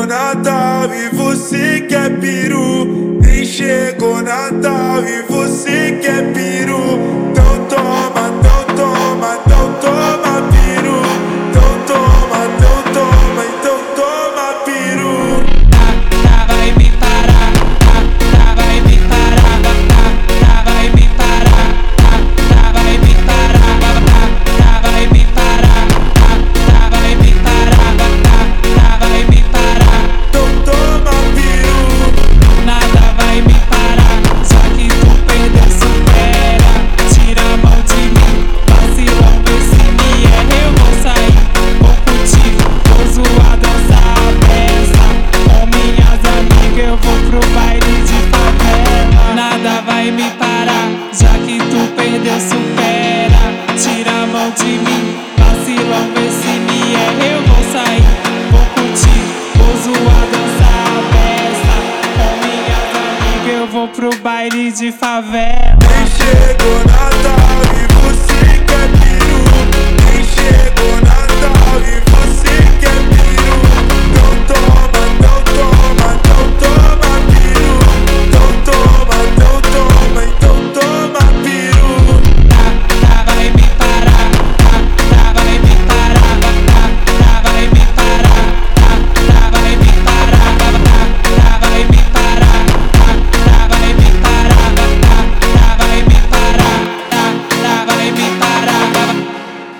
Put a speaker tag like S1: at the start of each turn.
S1: Natal e você quer peru. Nem chegou Natal e você quer peru. Então toma, então toma, então toma peru. Então toma, então toma, então toma peru.
S2: Vai me parar, vai me parar, vai me parar, vai me parar, vai me parar, vai me parar, vai me parar.
S1: Então toma peru.
S2: Nada vai me parar, só que tu perdeu, supera. Tira a mão de mim, vacilão, vê se me erra. Eu vou sair, vou curtir, vou zoar, dançar a peça. Com minhas amigas eu vou pro baile de favela. Nada vai me parar, já que tu perdeu, supera. Tira a mão de mim, vacilão, vê se me erra. Eu vou sair, vou curtir, vou zoar, dançar a peça. Com minhas amigas eu vou pro baile de favela.
S1: Nem chegou